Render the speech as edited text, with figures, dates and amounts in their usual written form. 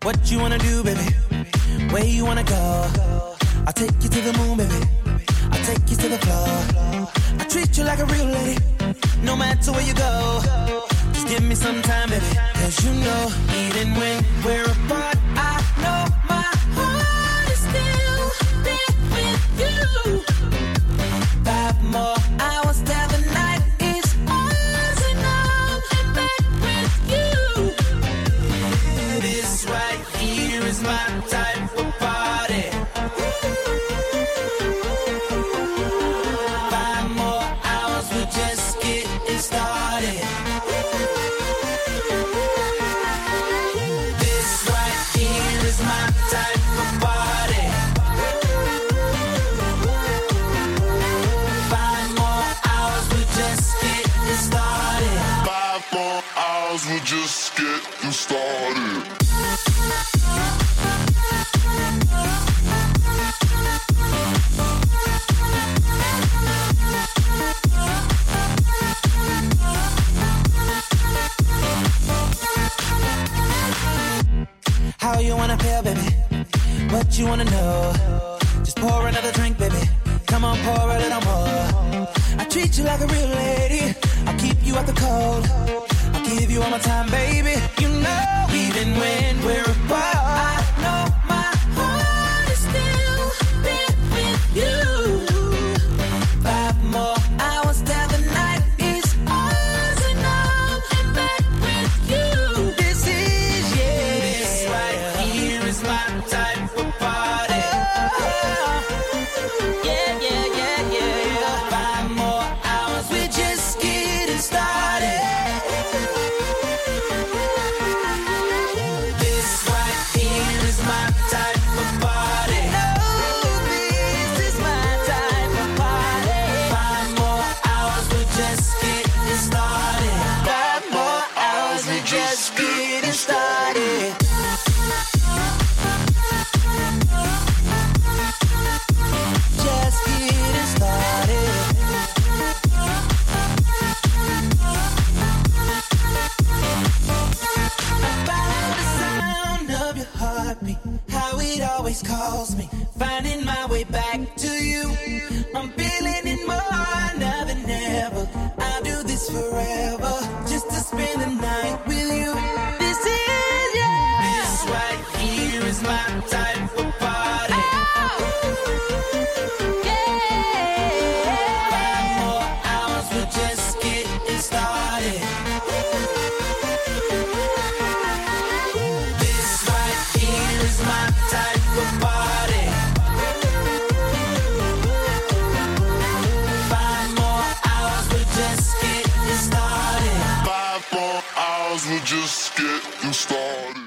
What you wanna do, baby? Where you wanna go? I'll take you to the moon, baby. I'll take you to the floor. I treat you like a real lady, no matter where you go. Just give me some time, baby. Cause you know, even when we're apart, I know my heart is still there with you. 5 more hours till the night is ours, and I'm back with you. This right here is my type of party. 5 more hours, we're just getting started. This right here is my type of party. 5 more hours, we're just getting started. 5 more hours, we're just getting started. How you wanna feel, baby? What you wanna know? Just pour another drink, baby. Come on, pour a little more. I treat you like a real lady. I'll keep you out the cold. I'll give you all my time, baby. You know, even when we're apart, I know my heart is still there with you. 5 more hours till the night is ours, and I'm back with you. This is, yeah. This right here is my type of party. Yeah, yeah, yeah, yeah. 5 more hours, we're just getting started. This right here is my type of party. No, this is my type of party. 5 more hours, we're just getting started. 5 more hours, we're just getting started. Just getting started. About the sound of your heartbeat, how it always calls me, finding my way back to you. I'm feeling it more now than ever. I'll do this forever, just to spend the night with you. This is, yeah. This right here is my type of party. Yeah. 5 more hours, we're just getting started. This right here is my type of party. 5 more hours, we're just getting started. 5 more hours, we're just getting started.